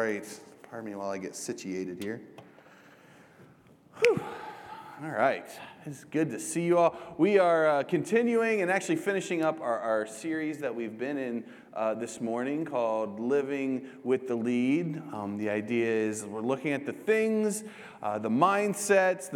right. Pardon me while I get situated here. Whew. All right. It's good to see you all. We are continuing and actually finishing up our series that we've been in this morning called Living with the Lead. The idea is we're looking at the things, the mindsets,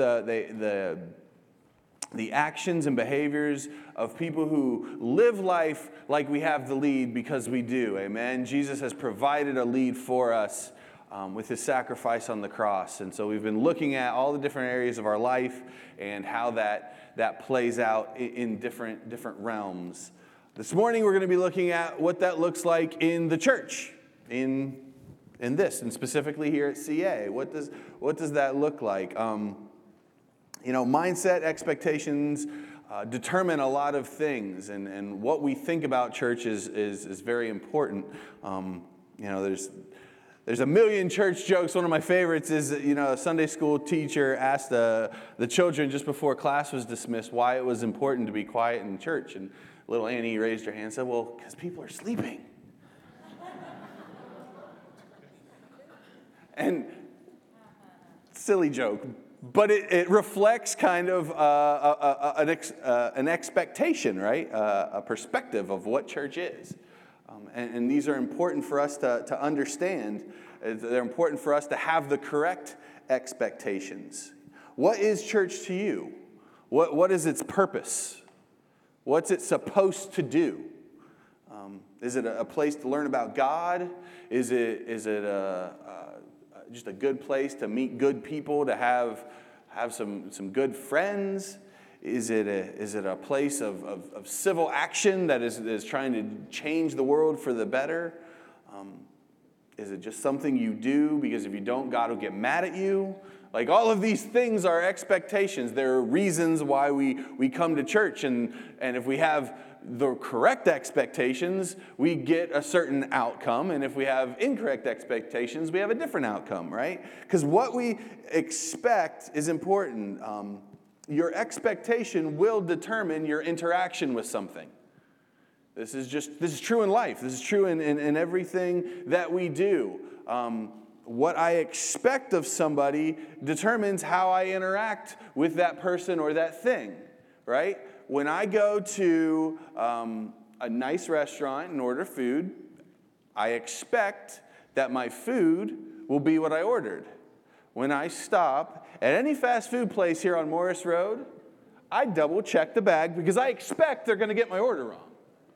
the actions and behaviors of people who live life like we have the lead because we do. Amen. Jesus has provided a lead for us with his sacrifice on the cross. And so we've been looking at all the different areas of our life and how that plays out in different realms. This morning we're going to be looking at what that looks like in the church, in this, and specifically here at CA. What does that look like? Mindset, expectations determine a lot of things, and what we think about church is very important. There's a million church jokes. One of my favorites is, a Sunday school teacher asked the children just before class was dismissed why it was important to be quiet in church, and little Annie raised her hand and said, well, because people are sleeping. And silly joke. But it reflects kind of an expectation, right? A perspective of what church is. And these are important for us to understand. They're important for us to have the correct expectations. What is church to you? What is its purpose? What's it supposed to do? Is it a place to learn about God? Is it just a good place to meet good people, to have some good friends? Is it a place of civil action that is trying to change the world for the better? Is it just something you do because if you don't, God will get mad at you? Like, all of these things are expectations. There are reasons why we come to church, and if we have the correct expectations, we get a certain outcome, and if we have incorrect expectations, we have a different outcome, right? Because what we expect is important. Your expectation will determine your interaction with something. This is true in life. This is true in everything that we do. What I expect of somebody determines how I interact with that person or that thing, right? When I go to a nice restaurant and order food, I expect that my food will be what I ordered. When I stop at any fast food place here on Morris Road, I double check the bag because I expect they're going to get my order wrong.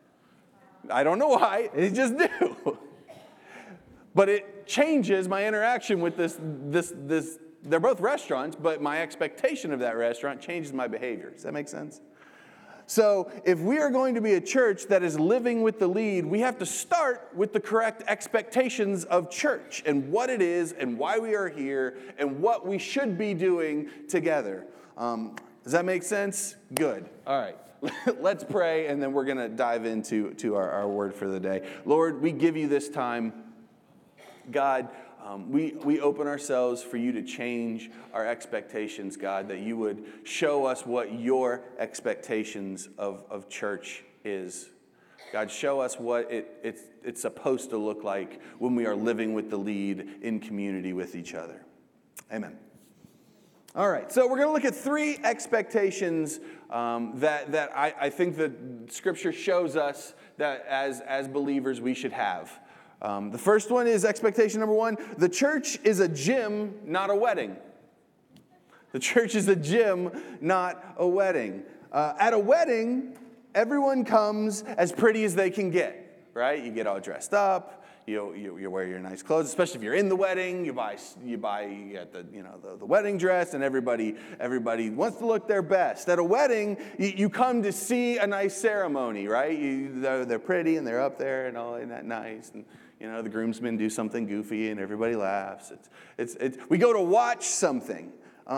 I don't know why, they just do. But it changes my interaction with this. They're both restaurants, but my expectation of that restaurant changes my behavior. Does that make sense? So if we are going to be a church that is living with the lead, we have to start with the correct expectations of church and what it is and why we are here and what we should be doing together. Does that make sense? Good. All right. Let's pray, and then we're going to dive into our word for the day. Lord, we give you this time. God, we open ourselves for you to change our expectations, God, that you would show us what your expectations of church is. God, show us what it's supposed to look like when we are living with the lead in community with each other. Amen. All right, so we're going to look at three expectations that I think that Scripture shows us that as believers we should have. The first one is expectation number one. The church is a gym, not a wedding. The church is a gym, not a wedding. At a wedding, everyone comes as pretty as they can get, right? You get all dressed up. You wear your nice clothes, especially if you're in the wedding. You get the wedding dress, and everybody wants to look their best. At a wedding, you come to see a nice ceremony, right? They're pretty and they're up there and all, isn't that nice? And the groomsmen do something goofy and everybody laughs. We go to watch something.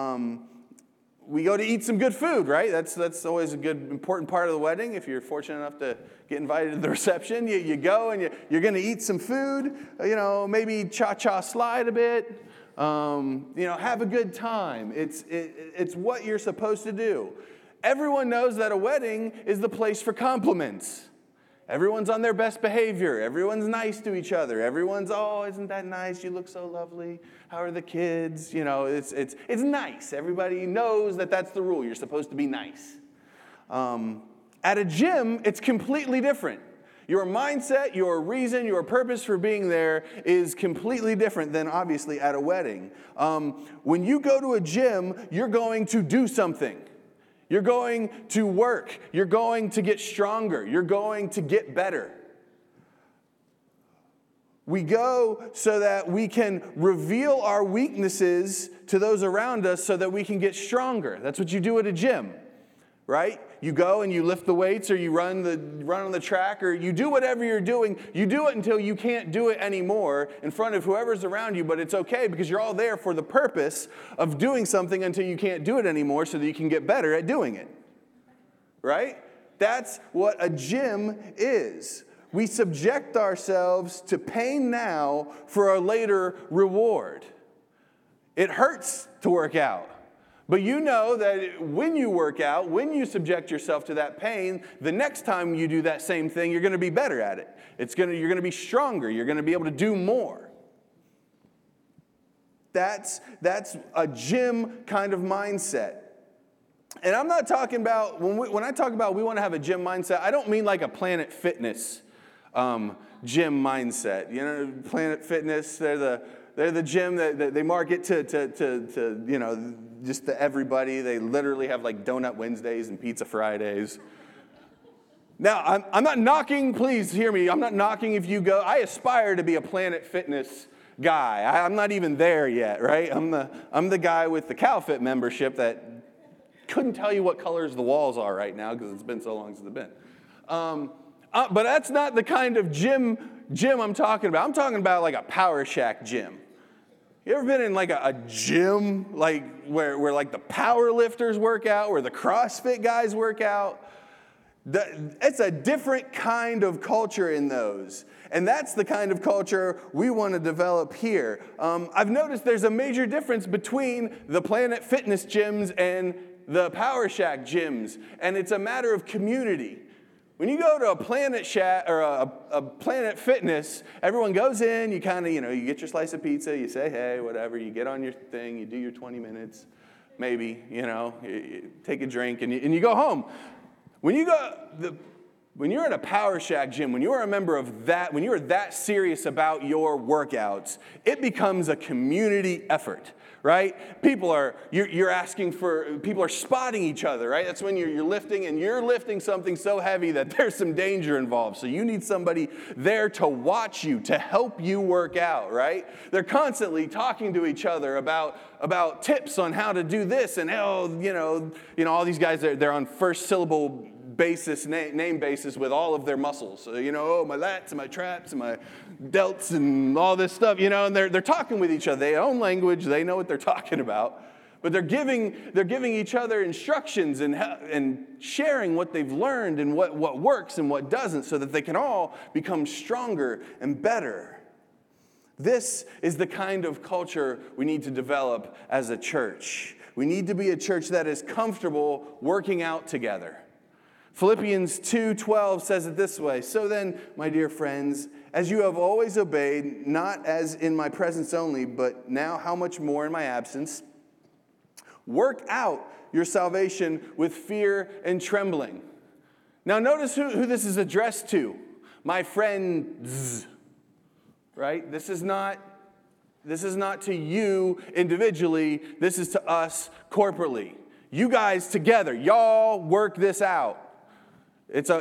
We go to eat some good food, right? That's always a good, important part of the wedding. If you're fortunate enough to get invited to the reception, you go and you're going to eat some food. Maybe cha-cha slide a bit. Have a good time. It's what you're supposed to do. Everyone knows that a wedding is the place for compliments. Everyone's on their best behavior. Everyone's nice to each other. Everyone's, oh, isn't that nice? You look so lovely. How are the kids? You know, it's nice. Everybody knows that that's the rule. You're supposed to be nice. At a gym, it's completely different. Your mindset, your reason, your purpose for being there is completely different than obviously at a wedding. When you go to a gym, you're going to do something. You're going to work. You're going to get stronger. You're going to get better. We go so that we can reveal our weaknesses to those around us so that we can get stronger. That's what you do at a gym, right? You go and you lift the weights, or you run on the track, or you do whatever you're doing. You do it until you can't do it anymore in front of whoever's around you, but it's okay because you're all there for the purpose of doing something until you can't do it anymore so that you can get better at doing it, right? That's what a gym is. We subject ourselves to pain now for a later reward. It hurts to work out. But you know that when you work out, when you subject yourself to that pain, the next time you do that same thing, you're going to be better at it. You're going to be stronger. You're going to be able to do more. That's a gym kind of mindset. And I'm not talking about, when I talk about we want to have a gym mindset, I don't mean like a Planet Fitness gym mindset. You know, Planet Fitness, they're the gym that they market to you know, just to everybody. They literally have like Donut Wednesdays and Pizza Fridays. Now, I'm not knocking, please hear me, I'm not knocking if you go. I aspire to be a Planet Fitness guy. I'm not even there yet, right? I'm the guy with the CalFit membership that couldn't tell you what colors the walls are right now because it's been so long since I've been. But that's not the kind of gym I'm talking about. I'm talking about like a Power Shack gym. You ever been in like a gym like where like the power lifters work out, where the CrossFit guys work out? It's a different kind of culture in those. And that's the kind of culture we want to develop here. I've noticed there's a major difference between the Planet Fitness gyms and the Power Shack gyms. And it's a matter of community. When you go to a Planet Shack or a Planet Fitness, everyone goes in, you kind of, you know, you get your slice of pizza, you say, hey, whatever, you get on your thing, you do your 20 minutes, maybe, you know, you take a drink, and you go home. When you're at a Power Shack gym, when you're a member of that, when you're that serious about your workouts, it becomes a community effort. Right? People are spotting each other, right? That's when you're lifting, and you're lifting something so heavy that there's some danger involved. So you need somebody there to watch you, to help you work out, right? They're constantly talking to each other about tips on how to do this, and you know, all these guys, they're on first syllable basis, name basis with all of their muscles. So, you know, my lats and my traps and my delts and all this stuff, you know, and they're talking with each other. They own language. They know what they're talking about. But they're giving each other instructions and sharing what they've learned and what works and what doesn't so that they can all become stronger and better. This is the kind of culture we need to develop as a church. We need to be a church that is comfortable working out together. Philippians 2:12 says it this way, so then, my dear friends, as you have always obeyed, not as in my presence only, but now how much more in my absence, work out your salvation with fear and trembling. Now notice who this is addressed to. My friends, right? This is not to you individually, this is to us corporately. You guys together, y'all work this out. It's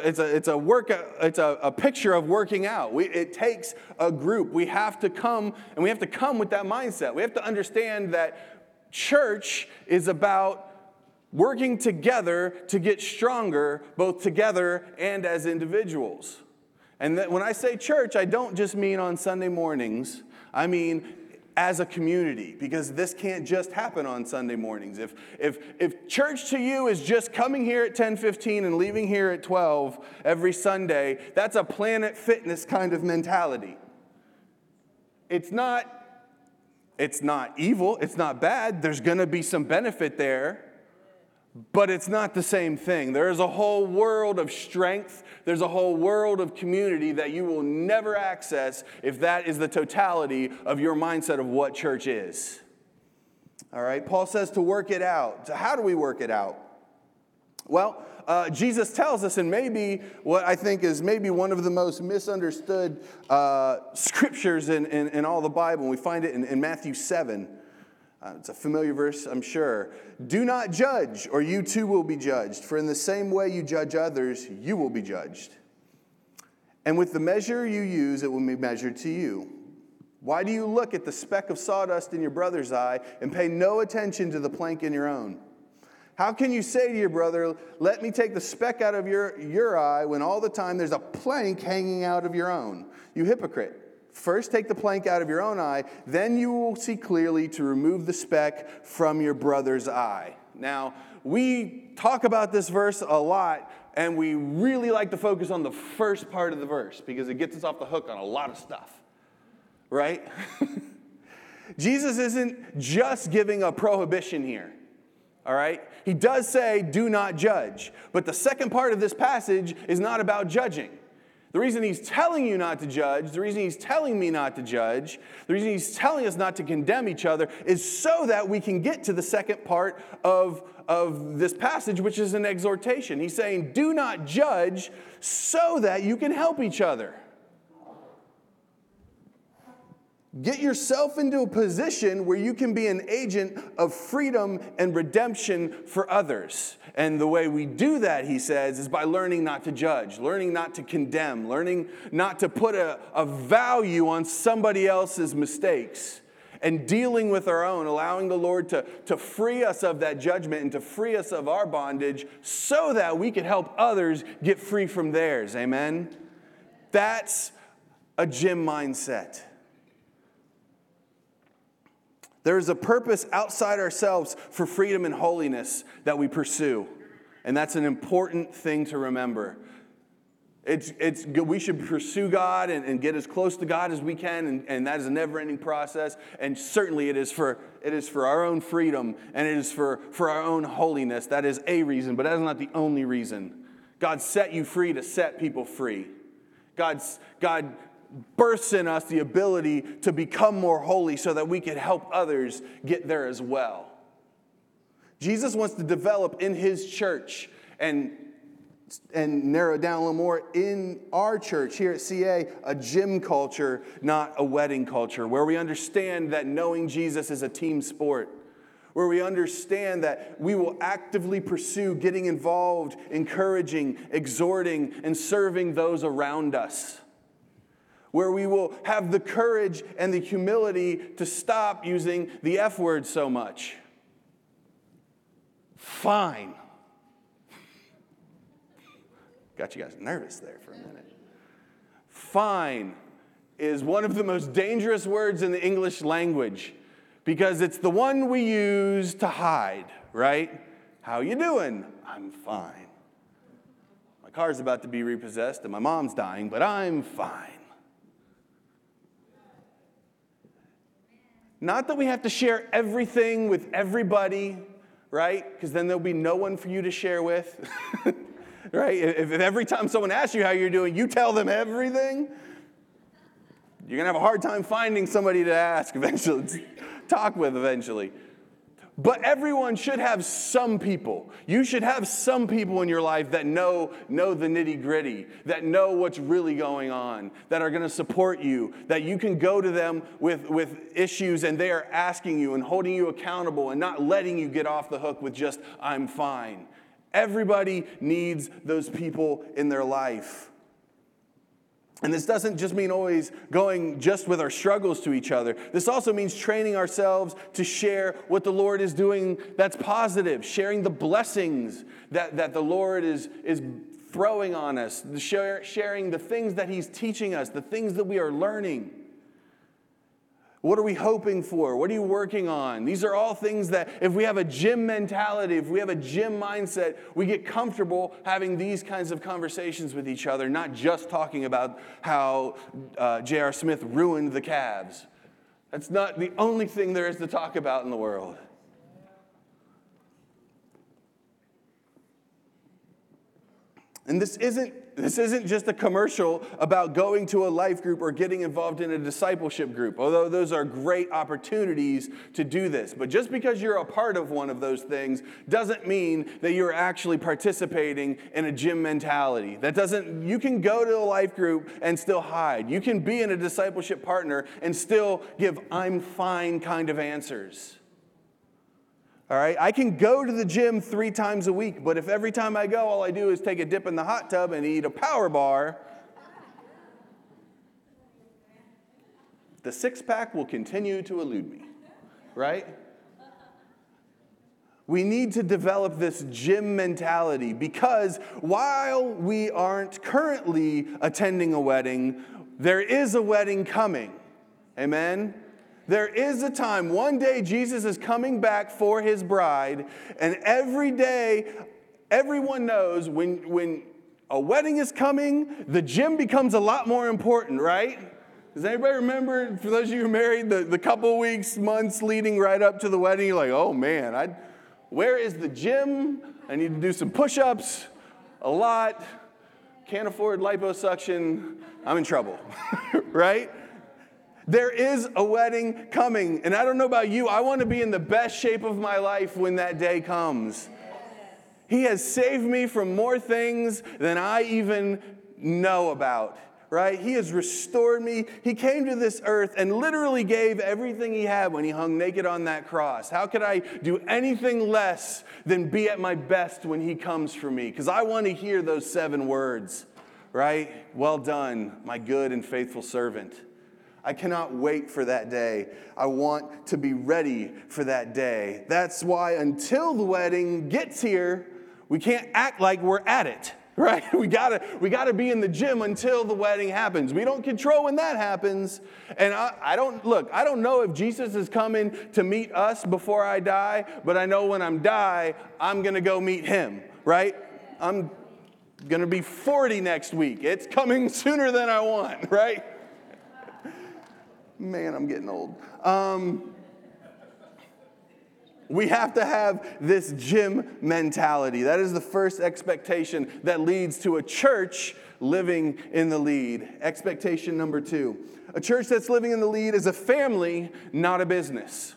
a picture of working out. It takes a group. We have to come with that mindset. We have to understand that church is about working together to get stronger, both together and as individuals. And that when I say church, I don't just mean on Sunday mornings. I mean as a community, because this can't just happen on Sunday mornings. If church to you is just coming here at 10:15 and leaving here at 12 every Sunday, that's a Planet Fitness kind of mentality. It's not evil, it's not bad, there's going to be some benefit there, but it's not the same thing. There is a whole world of strength. There's a whole world of community that you will never access if that is the totality of your mindset of what church is. All right, Paul says to work it out. So how do we work it out? Well, Jesus tells us, and maybe what I think is maybe one of the most misunderstood scriptures in all the Bible. We find it in Matthew 7. It's a familiar verse, I'm sure. Do not judge, or you too will be judged. For in the same way you judge others, you will be judged. And with the measure you use, it will be measured to you. Why do you look at the speck of sawdust in your brother's eye and pay no attention to the plank in your own? How can you say to your brother, let me take the speck out of your eye, when all the time there's a plank hanging out of your own? You hypocrite. First take the plank out of your own eye, then you will see clearly to remove the speck from your brother's eye. Now, we talk about this verse a lot, and we really like to focus on the first part of the verse because it gets us off the hook on a lot of stuff, right? Jesus isn't just giving a prohibition here. All right? He does say, do not judge. But the second part of this passage is not about judging. The reason he's telling you not to judge, the reason he's telling me not to judge, the reason he's telling us not to condemn each other is so that we can get to the second part of this passage, which is an exhortation. He's saying, do not judge so that you can help each other. Get yourself into a position where you can be an agent of freedom and redemption for others. And the way we do that, he says, is by learning not to judge, learning not to condemn, learning not to put a value on somebody else's mistakes, and dealing with our own, allowing the Lord to free us of that judgment and to free us of our bondage so that we can help others get free from theirs. Amen? That's a gym mindset. There is a purpose outside ourselves for freedom and holiness that we pursue. And that's an important thing to remember. We should pursue God and get as close to God as we can, and that is a never-ending process. And certainly it is for our own freedom, and it is for our own holiness. That is a reason, but that is not the only reason. God set you free to set people free. God births in us the ability to become more holy so that we can help others get there as well. Jesus wants to develop in his church and narrow it down a little more in our church here at CA, a gym culture, not a wedding culture, where we understand that knowing Jesus is a team sport, where we understand that we will actively pursue getting involved, encouraging, exhorting, and serving those around us, where we will have the courage and the humility to stop using the F word so much. Fine. Got you guys nervous there for a minute. Fine is one of the most dangerous words in the English language because it's the one we use to hide, right? How you doing? I'm fine. My car's about to be repossessed and my mom's dying, but I'm fine. Not that we have to share everything with everybody, right? Because then there'll be no one for you to share with, right? If every time someone asks you how you're doing, you tell them everything, you're going to have a hard time finding somebody to ask eventually, talk with eventually. But everyone should have some people. You should have some people in your life that know the nitty-gritty, that know what's really going on, that are going to support you, that you can go to them with issues and they are asking you and holding you accountable and not letting you get off the hook with just, I'm fine. Everybody needs those people in their life. And this doesn't just mean always going just with our struggles to each other. This also means training ourselves to share what the Lord is doing that's positive, sharing the blessings that the Lord is throwing on us, sharing the things that he's teaching us, the things that we are learning. What are we hoping for? What are you working on? These are all things that if we have a gym mentality, if we have a gym mindset, we get comfortable having these kinds of conversations with each other, not just talking about how J.R. Smith ruined the Cavs. That's not the only thing there is to talk about in the world. And this isn't just a commercial about going to a life group or getting involved in a discipleship group, although those are great opportunities to do this. But just because you're a part of one of those things doesn't mean that you're actually participating in a gym mentality. You can go to a life group and still hide. You can be in a discipleship partner and still give I'm fine kind of answers. All right, I can go to the gym 3 times a week, but if every time I go, all I do is take a dip in the hot tub and eat a power bar, the 6-pack will continue to elude me, right? We need to develop this gym mentality because while we aren't currently attending a wedding, there is a wedding coming. Amen? There is a time, one day Jesus is coming back for his bride, and every day, everyone knows when a wedding is coming, the gym becomes a lot more important, right? Does anybody remember, for those of you who are married, the couple weeks, months leading right up to the wedding, you're like, oh man, where is the gym? I need to do some push-ups, a lot, can't afford liposuction, I'm in trouble, right? There is a wedding coming, and I don't know about you, I want to be in the best shape of my life when that day comes. He has saved me from more things than I even know about, right? He has restored me. He came to this earth and literally gave everything he had when he hung naked on that cross. How could I do anything less than be at my best when he comes for me? Because I want to hear those 7 words, right? Well done, my good and faithful servant. I cannot wait for that day. I want to be ready for that day. That's why until the wedding gets here, we can't act like we're at it, right? We gotta be in the gym until the wedding happens. We don't control when that happens. And I don't know if Jesus is coming to meet us before I die, but I know when I'm I'm gonna go meet him, right? I'm gonna be 40 next week. It's coming sooner than I want, right? Man, I'm getting old. We have to have this gym mentality. That is the first expectation that leads to a church living in the lead. Expectation number 2. A church that's living in the lead is a family, not a business.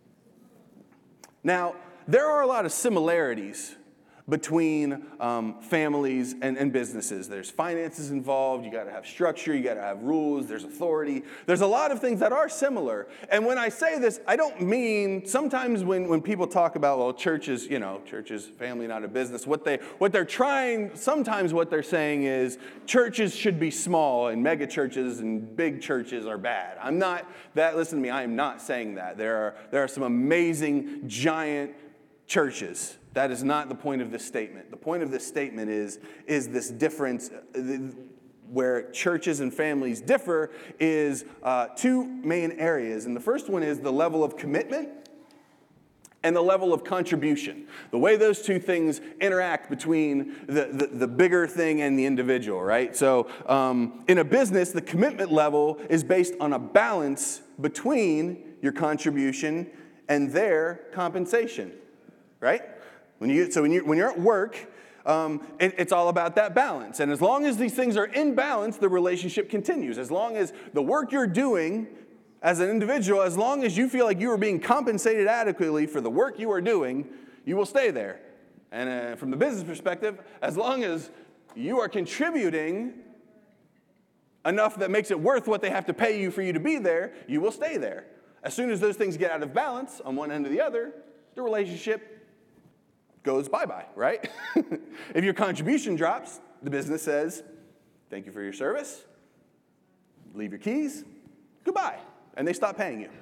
Now, there are a lot of similarities between families and businesses. There's finances involved, you gotta have structure, you gotta have rules, there's authority. There's a lot of things that are similar. And when I say this, I don't mean, sometimes when people talk about, well, churches, family, not a business, what they're saying is churches should be small and mega churches and big churches are bad. Listen to me, I am not saying that. There are some amazing, giant churches. That is not the point of this statement. The point of this statement is this difference where churches and families differ is 2 main areas. And the first one is the level of commitment and the level of contribution. The way those 2 things interact between the bigger thing and the individual, right? So in a business, the commitment level is based on a balance between your contribution and their compensation, right? When you're at work, it's all about that balance. And as long as these things are in balance, the relationship continues. As long as the work you're doing as an individual, as long as you feel like you are being compensated adequately for the work you are doing, you will stay there. And from the business perspective, as long as you are contributing enough that makes it worth what they have to pay you for you to be there, you will stay there. As soon as those things get out of balance on one end or the other, the relationship goes bye-bye, right? If your contribution drops, the business says, thank you for your service, leave your keys, goodbye, and they stop paying you.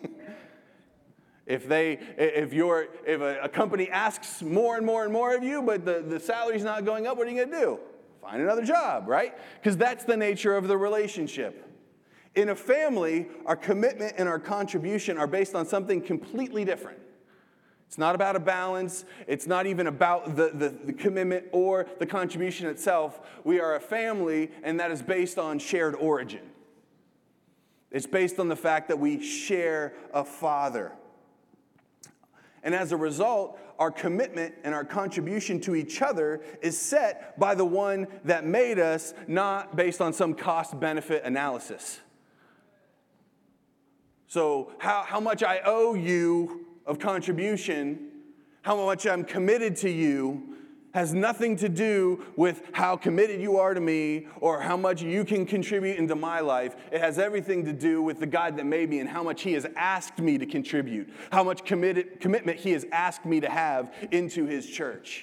If a company asks more and more and more of you, but the salary's not going up, what are you going to do? Find another job, right? Because that's the nature of the relationship. In a family, our commitment and our contribution are based on something completely different. It's not about a balance. It's not even about the commitment or the contribution itself. We are a family, and that is based on shared origin. It's based on the fact that we share a father. And as a result, our commitment and our contribution to each other is set by the one that made us, not based on some cost-benefit analysis. So how much I owe you of contribution, how much I'm committed to you, has nothing to do with how committed you are to me or how much you can contribute into my life. It has everything to do with the God that made me and how much he has asked me to contribute, how much commitment he has asked me to have into his church.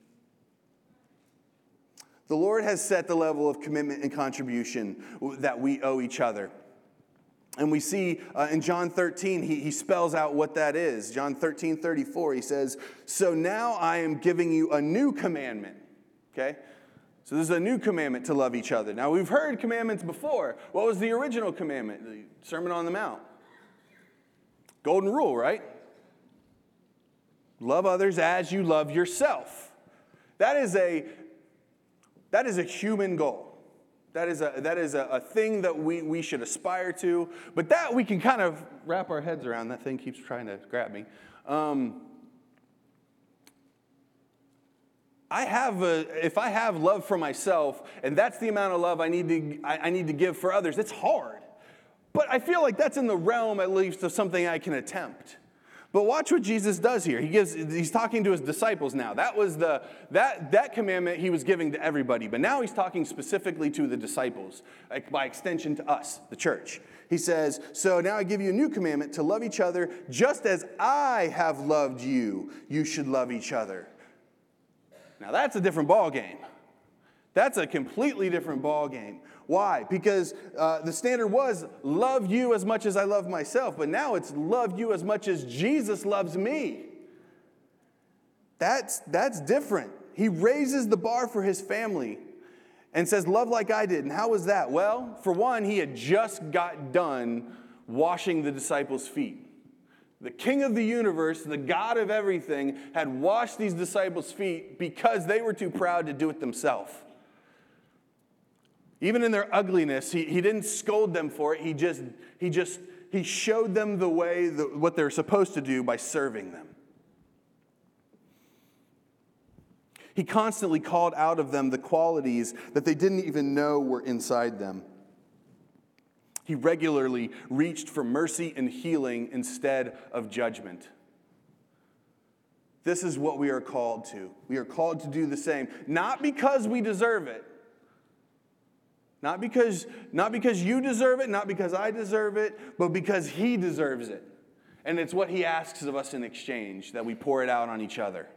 The Lord has set the level of commitment and contribution that we owe each other. And we see in John 13, he spells out what that is. John 13:34, he says, "So now I am giving you a new commandment." Okay? So this is a new commandment to love each other. Now we've heard commandments before. What was the original commandment? The Sermon on the Mount. Golden rule, right? Love others as you love yourself. That is a human goal. That is a thing that we should aspire to. But that we can kind of wrap our heads around. That thing keeps trying to grab me. If I have love for myself, and that's the amount of love I need to give for others, it's hard. But I feel like that's in the realm, at least, of something I can attempt. But watch what Jesus does here. He's talking to his disciples now. That was that commandment he was giving to everybody. But now he's talking specifically to the disciples, like by extension to us, the church. He says, "So now I give you a new commandment to love each other just as I have loved you. You should love each other." Now that's a different ball game. That's a completely different ball game. Why? Because the standard was love you as much as I love myself, but now it's love you as much as Jesus loves me. That's different. He raises the bar for his family and says, love like I did. And how was that? Well, for one, he had just got done washing the disciples' feet. The King of the universe, the God of everything, had washed these disciples' feet because they were too proud to do it themselves. Even in their ugliness, he didn't scold them for it. He showed them the way, what they're supposed to do by serving them. He constantly called out of them the qualities that they didn't even know were inside them. He regularly reached for mercy and healing instead of judgment. This is what we are called to. We are called to do the same, not because we deserve it. Not because you deserve it, not because I deserve it, but because he deserves it. And it's what he asks of us in exchange, that we pour it out on each other.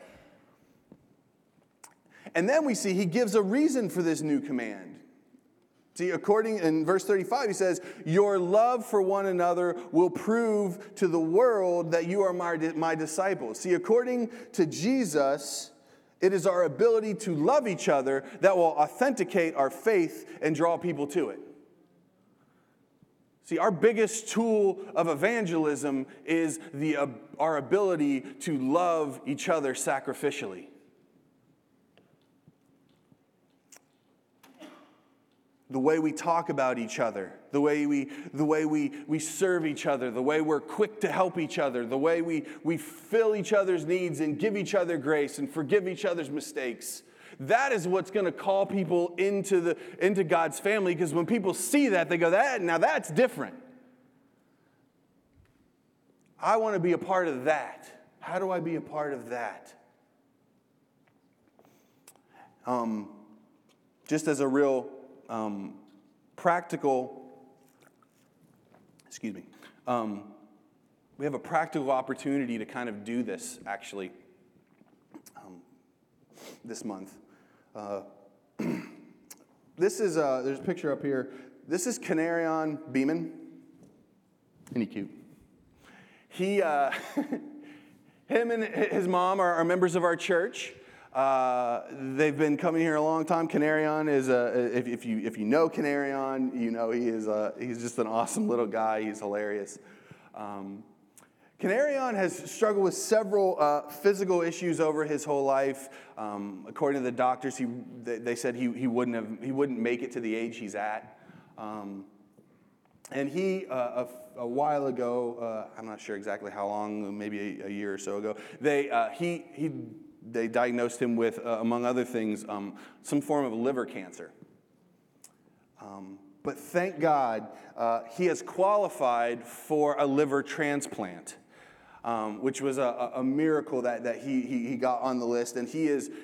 And then we see he gives a reason for this new command. See, according in verse 35, he says, your love for one another will prove to the world that you are my disciples. See, according to Jesus, it is our ability to love each other that will authenticate our faith and draw people to it. See, our biggest tool of evangelism is our ability to love each other sacrificially. The way we talk about each other, the way we serve each other, the way we're quick to help each other, the way we fill each other's needs and give each other grace and forgive each other's mistakes. That is what's going to call people into God's family, because when people see that, they go, now that's different. I want to be a part of that. How do I be a part of that? Just as a real practical, we have a practical opportunity to kind of do this, actually, this month. There's a picture up here. This is Canarion Beeman. Isn't he cute? Him and his mom are members of our church. They've been coming here a long time. Canarion is if you know Canarion, you know he's just an awesome little guy. He's hilarious. Canarion has struggled with several physical issues over his whole life. According to the doctors, they said he wouldn't make it to the age he's at. And he, a a while ago, I'm not sure exactly how long, maybe a year or so ago, they diagnosed him with, among other things, some form of liver cancer. But thank God, he has qualified for a liver transplant, which was a miracle that he got on the list. And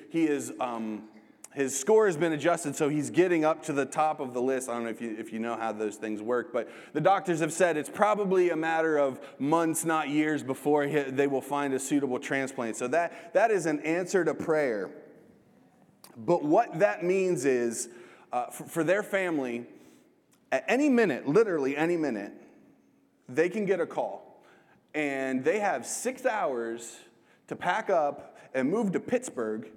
his score has been adjusted, so he's getting up to the top of the list. I don't know if you know how those things work, but the doctors have said it's probably a matter of months, not years, before they will find a suitable transplant. So that is an answer to prayer. But what that means is, for their family, at any minute, literally any minute, they can get a call. And they have 6 hours to pack up and move to Pittsburgh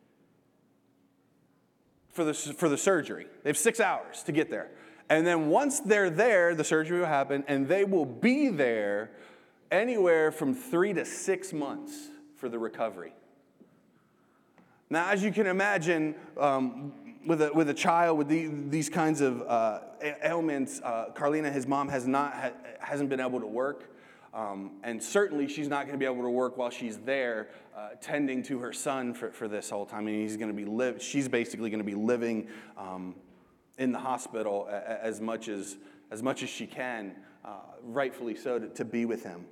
for the surgery. They have 6 hours to get there. And then once they're there, the surgery will happen, and they will be there anywhere from 3 to 6 months for the recovery. Now, as you can imagine, with a child with these kinds of ailments, Carlina, his mom, hasn't been able to work. And certainly she's not going to be able to work while she's there tending to her son for this whole time. I mean, she's basically going to be living in the hospital as much as she can, rightfully so, to be with him.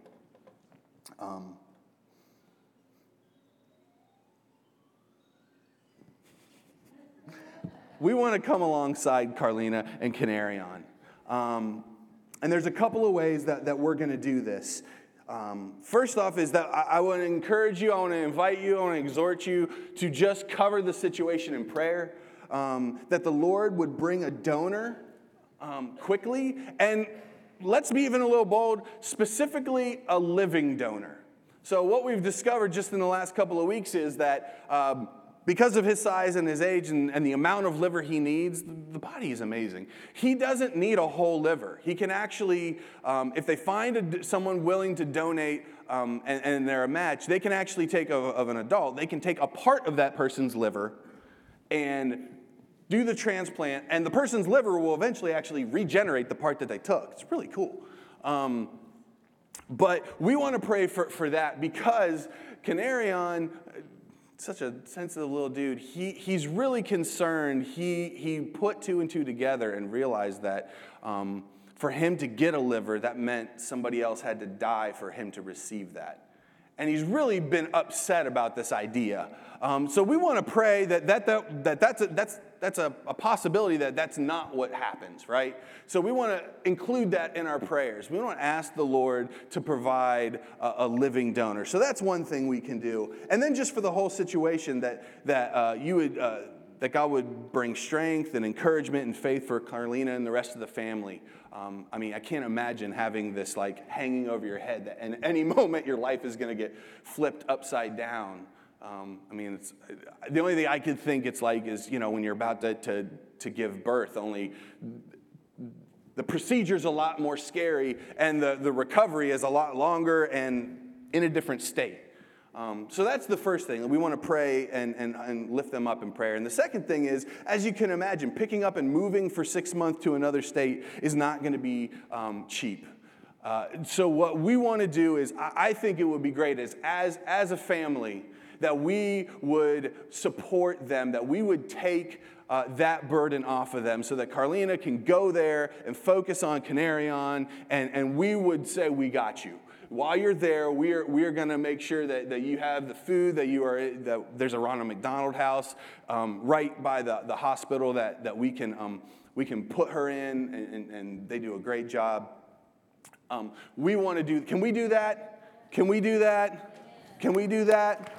We want to come alongside Carlina and Canarion. And there's a couple of ways that we're going to do this. First off is that I want to encourage you, I want to invite you, I want to exhort you to just cover the situation in prayer, that the Lord would bring a donor quickly, and let's be even a little bold, specifically a living donor. So what we've discovered just in the last couple of weeks is that because of his size and his age and the amount of liver he needs, the body is amazing. He doesn't need a whole liver. He can actually, if they find someone willing to donate and they're a match, they can actually take of an adult, they can take a part of that person's liver and do the transplant, and the person's liver will eventually actually regenerate the part that they took. It's really cool. But we want to pray for that because Canarion, such a sensitive little dude, he's really concerned. He put 2 and 2 together and realized that for him to get a liver, that meant somebody else had to die for him to receive that. And he's really been upset about this idea. So we want to pray that's a possibility that's not what happens, right? So we want to include that in our prayers. We want to ask the Lord to provide a living donor. So that's one thing we can do. And then just for the whole situation that God would bring strength and encouragement and faith for Carlina and the rest of the family. I can't imagine having this hanging over your head that in any moment your life is going to get flipped upside down. It's the only thing I could think it's like is, when you're about to give birth, only the procedure's a lot more scary and the recovery is a lot longer and in a different state. So that's the first thing. We want to pray and lift them up in prayer. And the second thing is, as you can imagine, picking up and moving for 6 months to another state is not going to be cheap. So what we want to do is, I think it would be great as a family that we would support them, that we would take that burden off of them so that Carlina can go there and focus on Canarion, and we would say, we got you. While you're there, we're going to make sure that you have the food, that there's a Ronald McDonald House right by the hospital that we can put her in, and they do a great job. We want to do. Can we do that? Can we do that? Can we do that?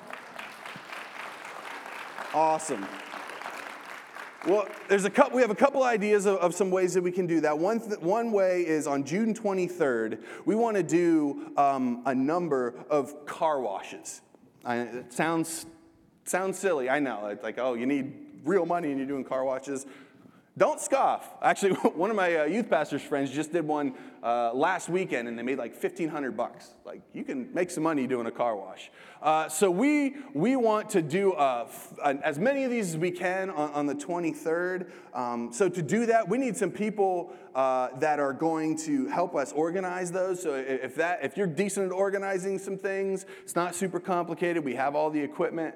Awesome. Well, we have a couple ideas of some ways that we can do that. One way is on June 23rd, we want to do a number of car washes. It sounds silly, I know. It's like, oh, you need real money and you're doing car washes. Don't scoff. Actually, one of my youth pastor's friends just did one last weekend, and they made like $1,500. Like, you can make some money doing a car wash. So we want to do as many of these as we can on the 23rd. So to do that, we need some people that are going to help us organize those. So if you're decent at organizing some things, it's not super complicated. We have all the equipment.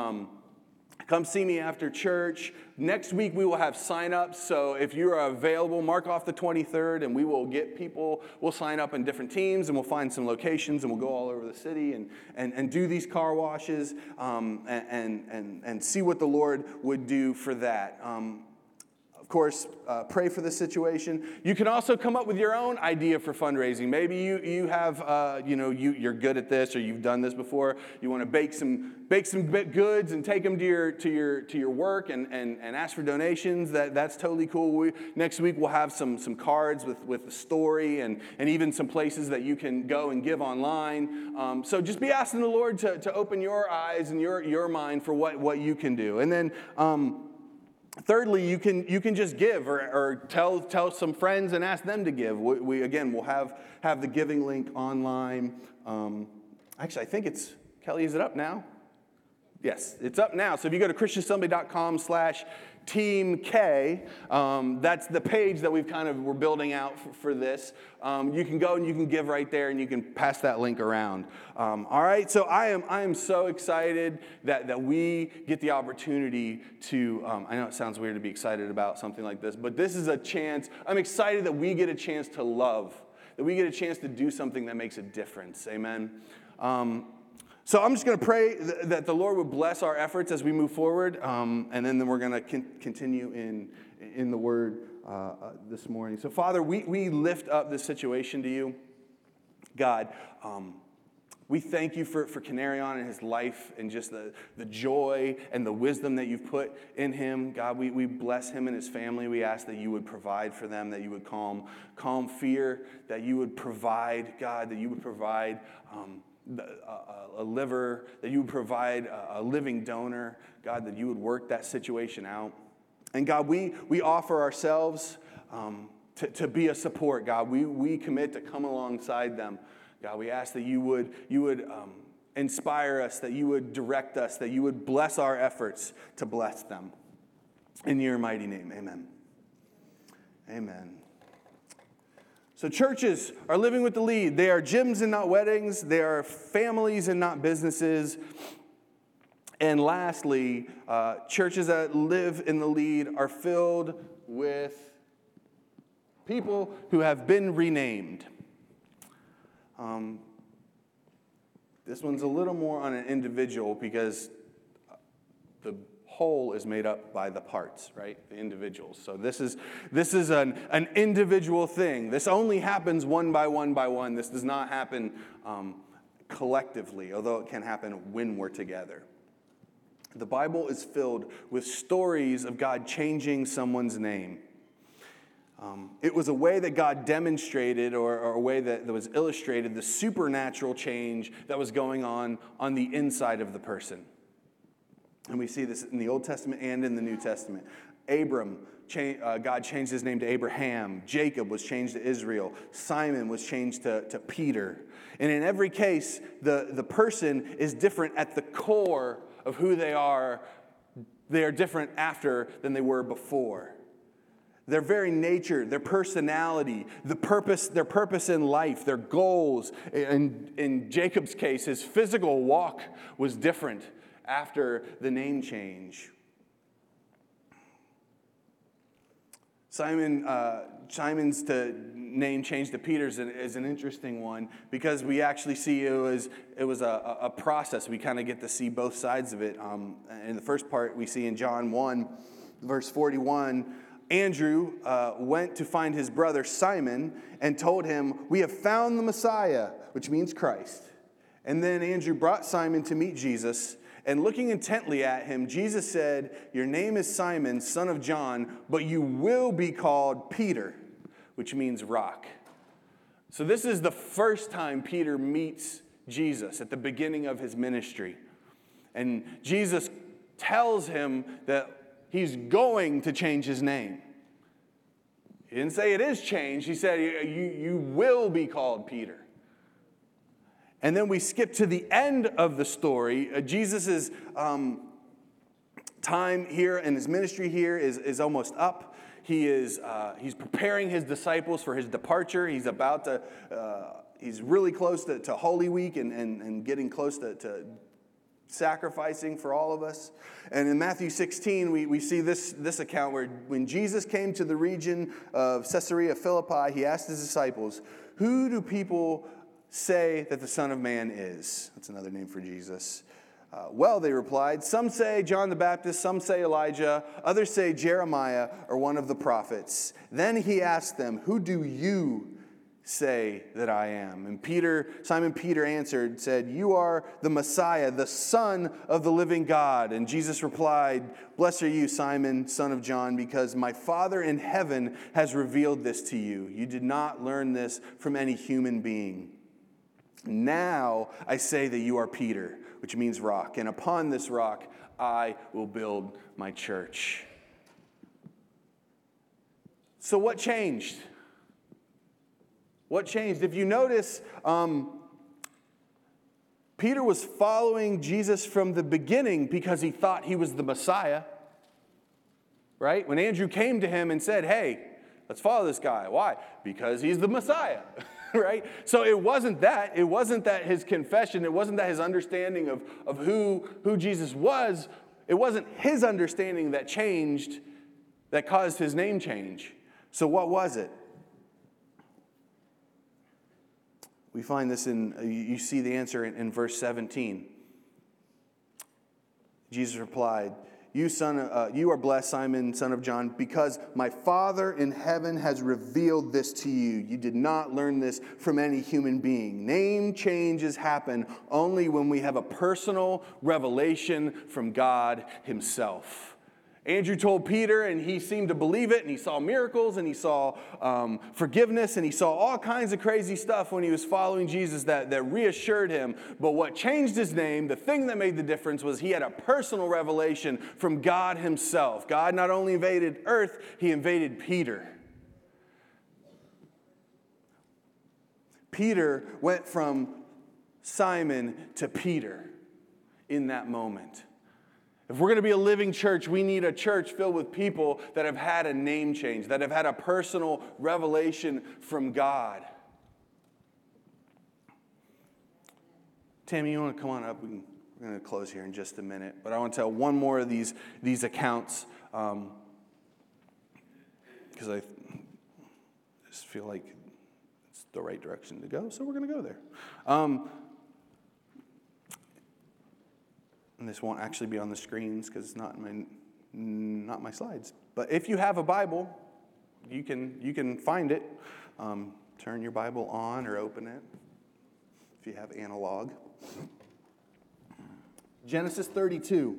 Come see me after church. Next week we will have sign-ups, so if you're available, mark off the 23rd, and we will get people. We'll sign up in different teams, and we'll find some locations, and we'll go all over the city and do these car washes and see what the Lord would do for that. Of course, pray for the situation. You can also come up with your own idea for fundraising. Maybe you have, you're good at this, or you've done this before. You want to bake some goods and take them to your work and ask for donations. That's totally cool. Next week we'll have some cards with the story and even some places that you can go and give online. So just be asking the Lord to open your eyes and your mind for what you can do. And then thirdly, you can just give or tell some friends and ask them to give. We'll have the giving link online. Actually, I think it's, Kelly, is it up now? Yes, it's up now. So if you go to christianassembly.com/Team K, that's the page that we're building out for this. You can go and you can give right there, and you can pass that link around. All right, so I am so excited that we get the opportunity to, I know it sounds weird to be excited about something like this, but this is a chance. I'm excited that we get a chance to love, that we get a chance to do something that makes a difference. Amen. So I'm just going to pray that the Lord would bless our efforts as we move forward, and then we're going to continue in the Word this morning. So, Father, we lift up this situation to you. God, we thank you for Canarion and his life and just the joy and the wisdom that you've put in him. God, we bless him and his family. We ask that you would provide for them, that you would calm fear, that you would provide, God, that you would provide a liver, that you would provide a living donor, God, that you would work that situation out. And God, we offer ourselves to be a support, God. We commit to come alongside them. God, we ask that you would inspire us, that you would direct us, that you would bless our efforts to bless them. In your mighty name, amen. Amen. So churches are living with the lead. They are gyms and not weddings. They are families and not businesses. And lastly, churches that live in the lead are filled with people who have been renamed. This one's a little more on an individual because the whole is made up by the parts, right? The individuals. So this is an individual thing. This only happens one by one by one. This does not happen collectively, although it can happen when we're together. The Bible is filled with stories of God changing someone's name. It was a way that God demonstrated or a way that was illustrated the supernatural change that was going on the inside of the person. And we see this in the Old Testament and in the New Testament. Abram, God changed his name to Abraham. Jacob was changed to Israel. Simon was changed to Peter. And in every case, the person is different at the core of who they are. They are different after than they were before. Their very nature, their personality, their purpose in life, their goals. In Jacob's case, his physical walk was different after the name change. Simon's name change to Peter's is an interesting one because we actually see it was a process. We kind of get to see both sides of it. In the first part, we see in John 1, verse 41, Andrew went to find his brother Simon and told him, "We have found the Messiah," which means Christ. And then Andrew brought Simon to meet Jesus. And looking intently at him, Jesus said, "Your name is Simon, son of John, but you will be called Peter," which means rock. So this is the first time Peter meets Jesus at the beginning of his ministry. And Jesus tells him that he's going to change his name. He didn't say it is changed. He said you will be called Peter. And then we skip to the end of the story. Jesus' time here and his ministry here is almost up. He's preparing his disciples for his departure. He's about to, he's really close to Holy Week and getting close to sacrificing for all of us. And in Matthew 16, we see this account where when Jesus came to the region of Caesarea Philippi, he asked his disciples, "Who do people say that the Son of Man is?" That's another name for Jesus. Well, they replied, "Some say John the Baptist, some say Elijah, others say Jeremiah or one of the prophets." Then he asked them, "Who do you say that I am?" And Simon Peter answered, said, "You are the Messiah, the Son of the living God." And Jesus replied, "Blessed are you, Simon, son of John, because my Father in heaven has revealed this to you. You did not learn this from any human being. Now I say that you are Peter," which means rock, "and upon this rock I will build my church." So what changed? What changed? If you notice, Peter was following Jesus from the beginning because he thought he was the Messiah, right? When Andrew came to him and said, "Hey, let's follow this guy." Why? Because he's the Messiah, right? So it wasn't that. It wasn't that his confession. It wasn't that his understanding of who Jesus was. It wasn't his understanding that changed, that caused his name change. So what was it? We find this you see the answer in verse 17. Jesus replied, you are blessed, Simon, son of John, because my Father in heaven has revealed this to you. You did not learn this from any human being." Name changes happen only when we have a personal revelation from God himself. Andrew told Peter, and he seemed to believe it, and he saw miracles, and he saw forgiveness, and he saw all kinds of crazy stuff when he was following Jesus that reassured him. But what changed his name, the thing that made the difference, was he had a personal revelation from God himself. God not only invaded earth, he invaded Peter. Peter went from Simon to Peter in that moment. If we're going to be a living church, we need a church filled with people that have had a name change, that have had a personal revelation from God. Tammy, you want to come on up? We're going to close here in just a minute. But I want to tell one more of these accounts because I just feel like it's the right direction to go, so we're going to go there. And this won't actually be on the screens because it's not my slides. But if you have a Bible, you can find it. Turn your Bible on or open it if you have analog. Genesis 32.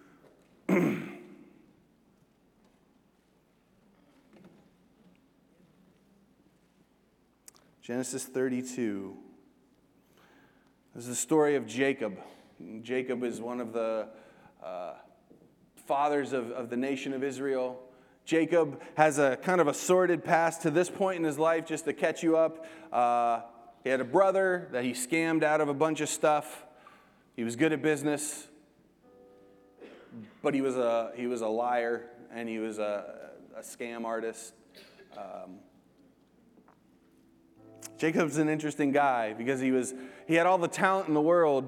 Genesis 32. This is the story of Jacob. Jacob is one of the fathers of the nation of Israel. Jacob has a kind of a sordid past to this point in his life. Just to catch you up, he had a brother that he scammed out of a bunch of stuff. He was good at business, but he was a liar, and he was a scam artist. Jacob's an interesting guy because he had all the talent in the world.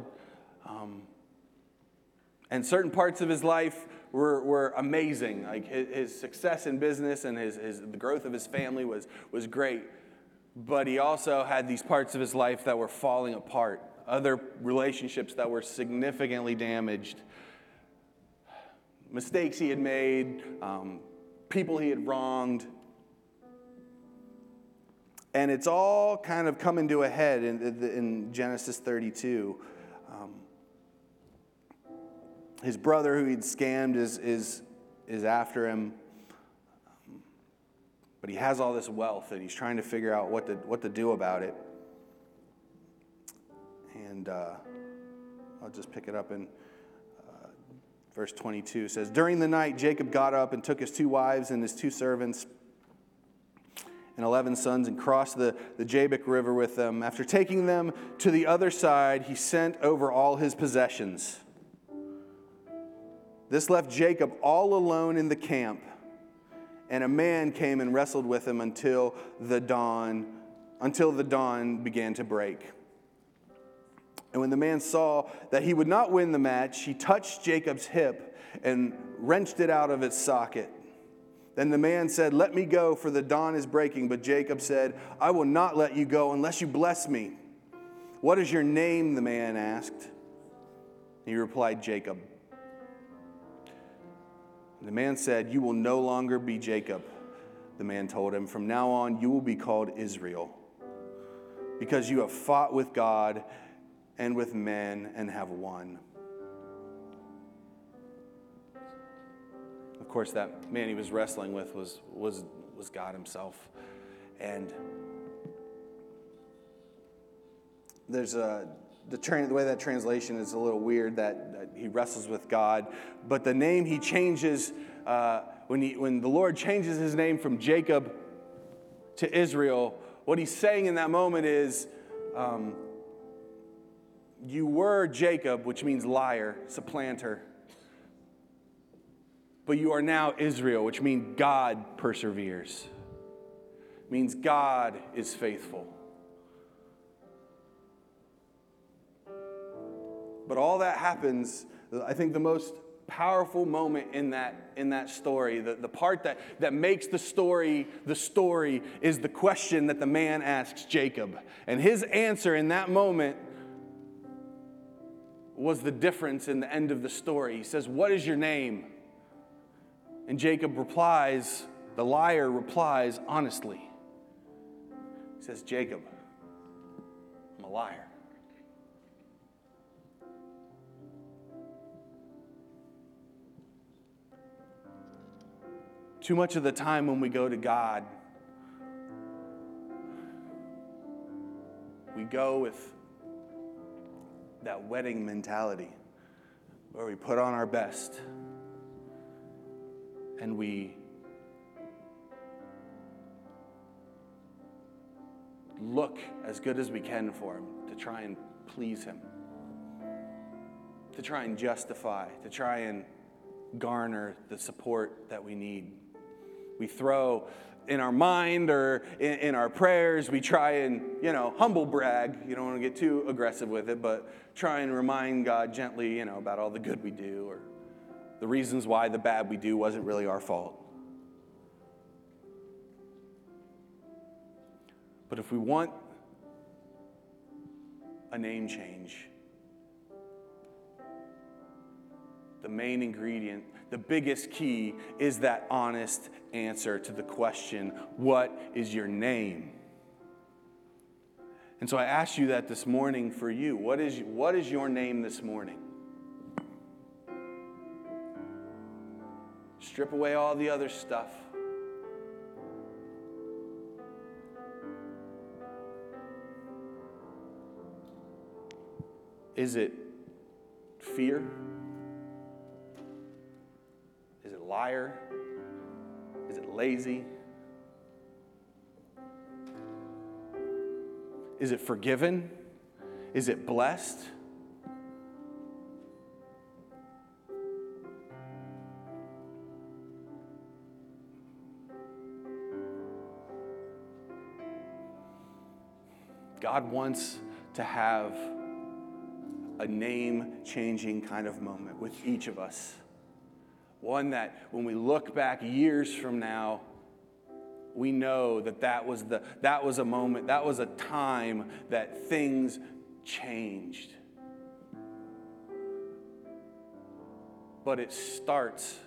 And certain parts of his life were amazing. Like his success in business and the growth of his family was great. But he also had these parts of his life that were falling apart. Other relationships that were significantly damaged. Mistakes he had made. People he had wronged. And it's all kind of coming to a head in Genesis 32. His brother, who he'd scammed, is after him, but he has all this wealth, and he's trying to figure out what to do about it. And I'll just pick it up in verse 22. It says, "During the night, Jacob got up and took his 2 wives and his 2 servants and 11 sons and crossed the Jabbok River with them. After taking them to the other side, he sent over all his possessions. This left Jacob all alone in the camp, and a man came and wrestled with him until the dawn began to break. And when the man saw that he would not win the match, he touched Jacob's hip and wrenched it out of its socket. Then the man said, "Let me go, for the dawn is breaking." But Jacob said, "I will not let you go unless you bless me." "What is your name?" the man asked. He replied, "Jacob." The man said, "You will no longer be Jacob," the man told him. "From now on, you will be called Israel, because you have fought with God and with men and have won." Of course, that man he was wrestling with was God himself. And there's the way that translation is a little weird, that he wrestles with God. But the name he changes, when the Lord changes his name from Jacob to Israel, what he's saying in that moment is, you were Jacob, which means liar, supplanter. But you are now Israel, which means God perseveres. It means God is faithful. But all that happens, I think the most powerful moment in that story, the part that makes the story is the question that the man asks Jacob. And his answer in that moment was the difference in the end of the story. He says, "What is your name?" And Jacob replies, the liar replies honestly. He says, "Jacob, I'm a liar." Too much of the time when we go to God, we go with that wedding mentality where we put on our best and we look as good as we can for him to try and please him, to try and justify, to try and garner the support that we need. We throw in our mind or in our prayers, we try and, humble brag. You don't want to get too aggressive with it, but try and remind God gently, about all the good we do or the reasons why the bad we do wasn't really our fault. But if we want a name change, the main ingredient, the biggest key is that honest answer to the question, what is your name? And so I ask you that this morning for you. What is your name this morning? Strip away all the other stuff. Is it fear? Is it liar? Is it lazy? Is it forgiven? Is it blessed? God wants to have a name-changing kind of moment with each of us. One that when we look back years from now, we know that was a moment, that was a time that things changed. But it starts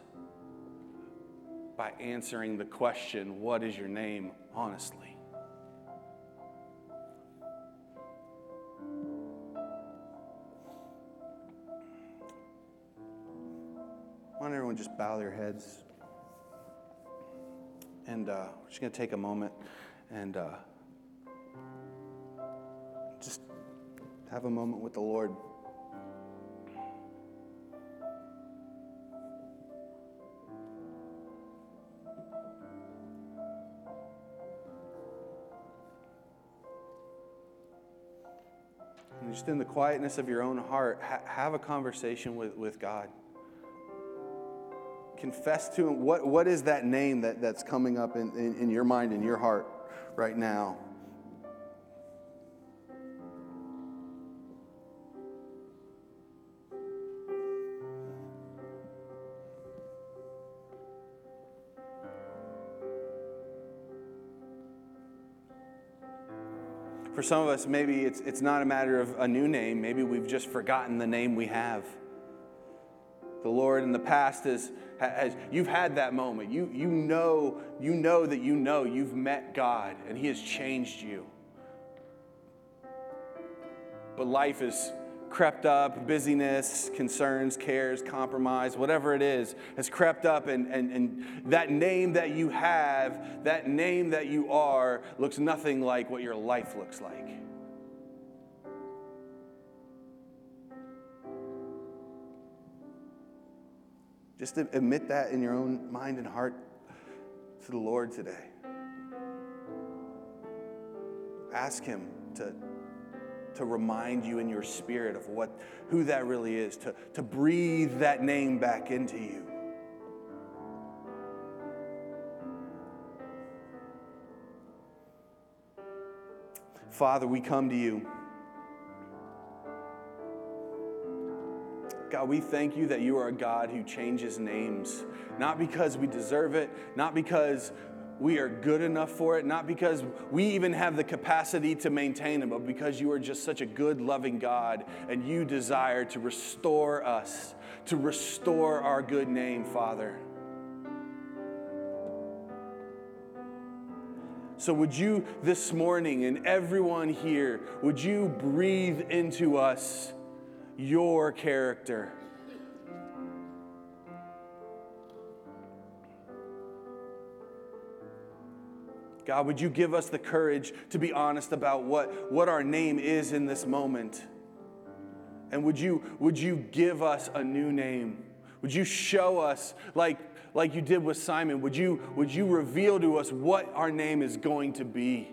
by answering the question, what is your name, honestly? Why don't everyone just bow their heads? And we're just going to take a moment and just have a moment with the Lord. just in the quietness of your own heart, have a conversation with God. Confess to Him. What is that name that's coming up in your mind, in your heart right now? For some of us, maybe it's not a matter of a new name. Maybe we've just forgotten the name we have. The Lord in the past has you've had that moment. You know that you've met God and He has changed you. But life has crept up, busyness, concerns, cares, compromise, whatever it is, has crept up, and that name that you have, that name that you are, looks nothing like what your life looks like. Just admit that in your own mind and heart to the Lord today. Ask Him to remind you in your spirit of who that really is, to breathe that name back into you. Father, we come to you. God, we thank you that you are a God who changes names, not because we deserve it, not because we are good enough for it, not because we even have the capacity to maintain it, but because you are just such a good, loving God, and you desire to restore us, to restore our good name, Father. So would you this morning, and everyone here, would you breathe into us your character? God, would you give us the courage to be honest about what our name is in this moment? And would you give us a new name? Would you show us, like you did with Simon, would you reveal to us what our name is going to be?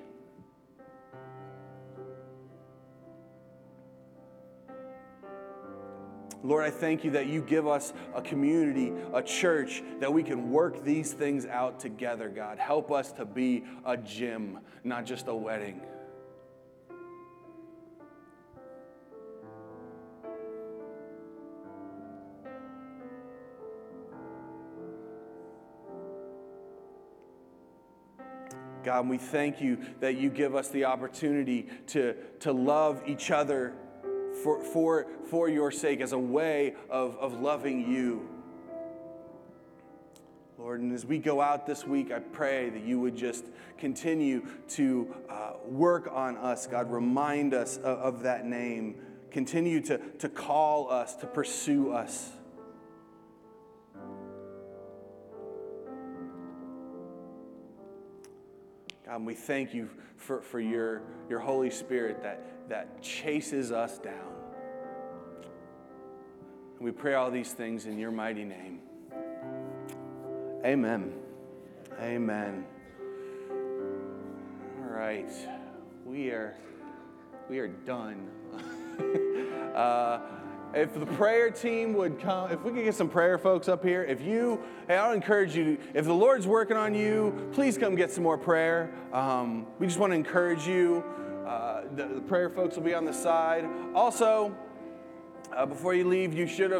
Lord, I thank you that you give us a community, a church, that we can work these things out together, God. Help us to be a gym, not just a wedding. God, we thank you that you give us the opportunity to love each other for your sake, as a way of loving you. Lord, and as we go out this week, I pray that you would just continue to work on us, God. Remind us of that name. Continue to call us, to pursue us. God, we thank you for your Holy Spirit that chases us down. And we pray all these things in your mighty name. Amen. Amen. All right. We are done. If the prayer team would come, if we could get some prayer folks up here. I'll encourage you, if the Lord's working on you, please come get some more prayer. We just want to encourage you. The prayer folks will be on the side. Also, before you leave, you should have